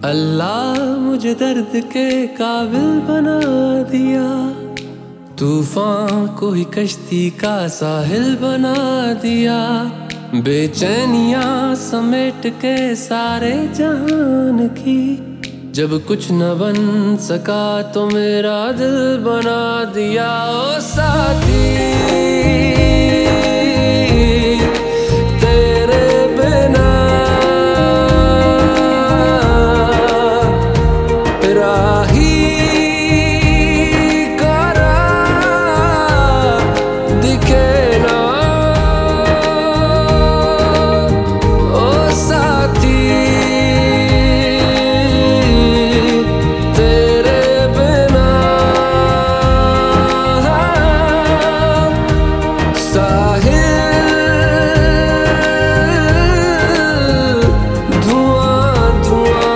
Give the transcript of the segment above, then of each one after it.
अल्लाह मुझे दर्द के काबिल बना दिया, तूफान को ही कश्ती का साहिल बना दिया। बेचैनियां समेट के सारे जहान की, जब कुछ न बन सका तो मेरा दिल बना दिया। ओ साथी तेरे बिना राही करा दिखे ना। ओ साथी तेरे बिना साहिल धुआं धुआं।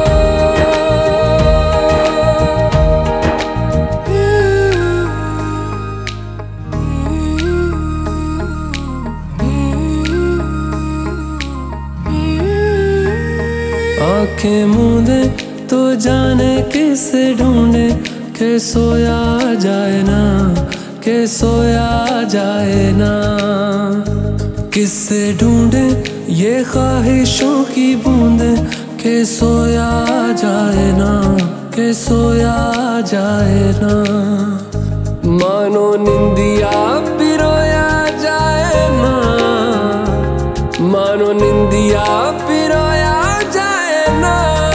आंखें मूंदे तो जाने किसे ढूंढे, के सोया जाए ना, के सोया जाए ना। किससे ढूंढे ये ख्वाहिशों की बूंदे, के सोया जाए ना, के सोया जाए ना। मानो निंदिया पिरोया जाए ना, मानो निंदिया पिरोया जाए ना।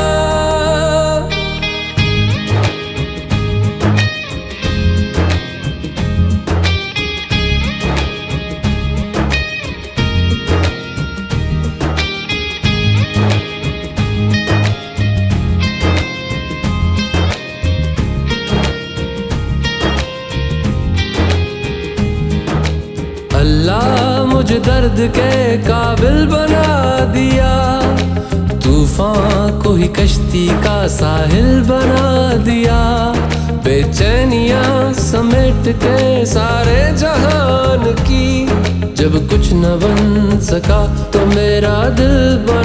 अल्लाह मुझे दर्द के काबिल बना दिया, तूफान को ही कश्ती का साहिल बना दिया। बेचैनियां समेट के सारे जहान की, जब कुछ न बन सका तो मेरा दिल बना